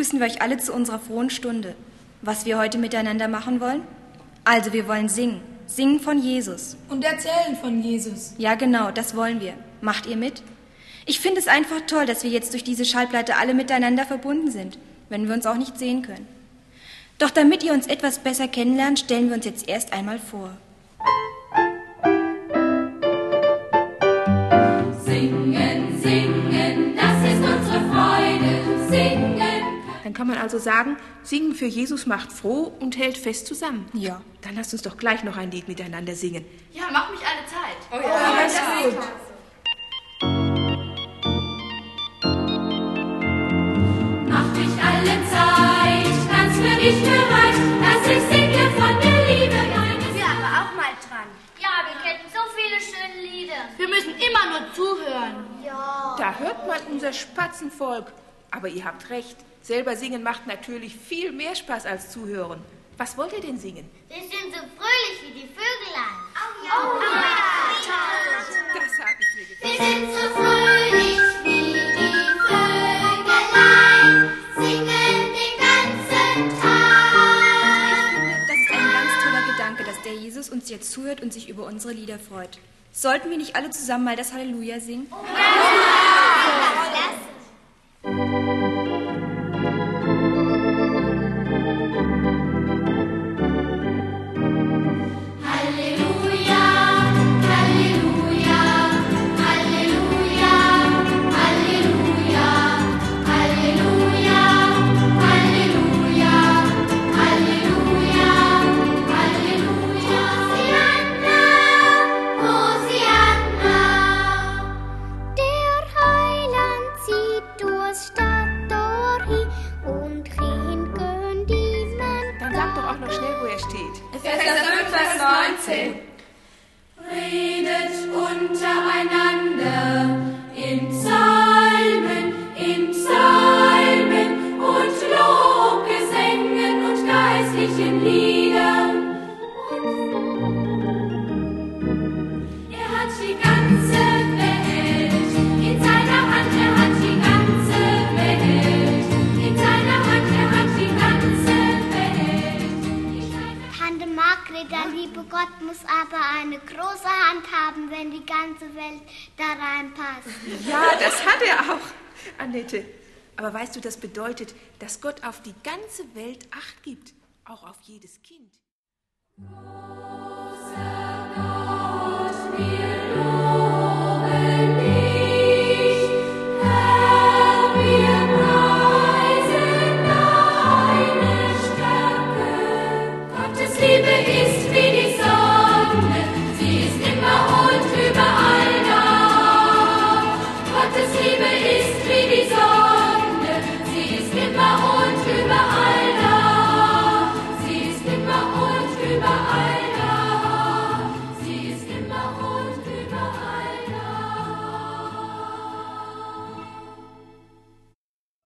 begrüßen wir euch alle zu unserer frohen Stunde. Was wir heute miteinander machen wollen? Also, wir wollen singen. Singen von Jesus. Und erzählen von Jesus. Ja, genau, das wollen wir. Macht ihr mit? Ich finde es einfach toll, dass wir jetzt durch diese Schallplatte alle miteinander verbunden sind, wenn wir uns auch nicht sehen können. Doch damit ihr uns etwas besser kennenlernt, stellen wir uns jetzt erst einmal vor. Singen, singen, das ist unsere Freude, singen. Dann kann man also sagen, Singen für Jesus macht froh und hält fest zusammen. Ja. Dann lasst uns doch gleich noch ein Lied miteinander singen. Ja, mach mich alle Zeit. Oh ja, das ist gut. Mach mich alle Zeit, ganz für dich bereit, dass ich singe von der Liebe deines. Wir aber auch mal dran. Ja, wir kennen so viele schöne Lieder. Wir müssen immer nur zuhören. Ja. Da hört man unser Spatzenvolk. Aber ihr habt recht, selber singen macht natürlich viel mehr Spaß als zuhören. Was wollt ihr denn singen? Wir sind so fröhlich wie die Vögelein. Oh ja. Das hab ich mir gedacht. Wir sind so fröhlich wie die Vögelein, singen den ganzen Tag. Das ist ein ganz toller Gedanke, dass der Jesus uns jetzt zuhört und sich über unsere Lieder freut. Sollten wir nicht alle zusammen mal das Halleluja singen? Redet untereinander in Psalmen und Lobgesängen und geistlichen Liedern. Er hat die ganze Welt in seiner Hand, er hat die ganze Welt in seiner Hand, er hat die ganze Welt. Tante Margret, der liebe Gott muss aber eine große Hand haben, wenn die ganze Welt da reinpasst. Ja, das hat er auch, Annette. Aber weißt du, das bedeutet, dass Gott auf die ganze Welt Acht gibt, auch auf jedes Kind. Große